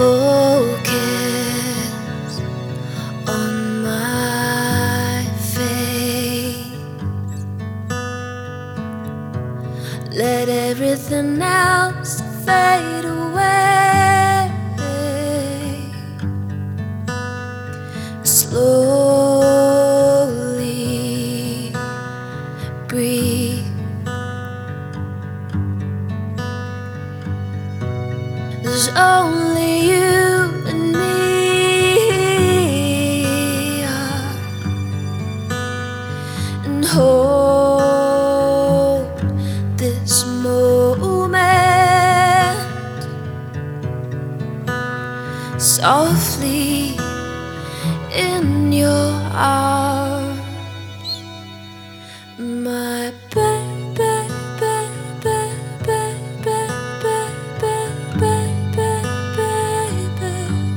Focus on my face. Let everything else fade away. Slowly breathe. There's only you and me, and hold this moment softly in your arms, my baby, baby, baby, baby, baby, baby,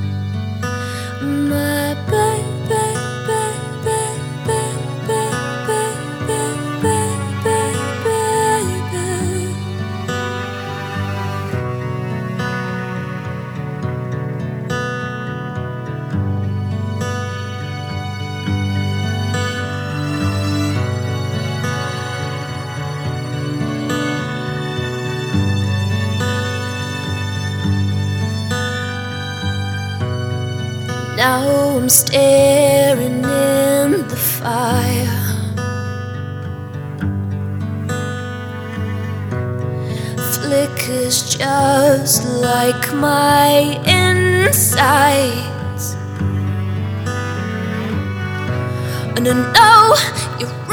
my baby, baby, baby, baby, baby. Now I'm staring in the fire, flickers just like my insides, and I know you're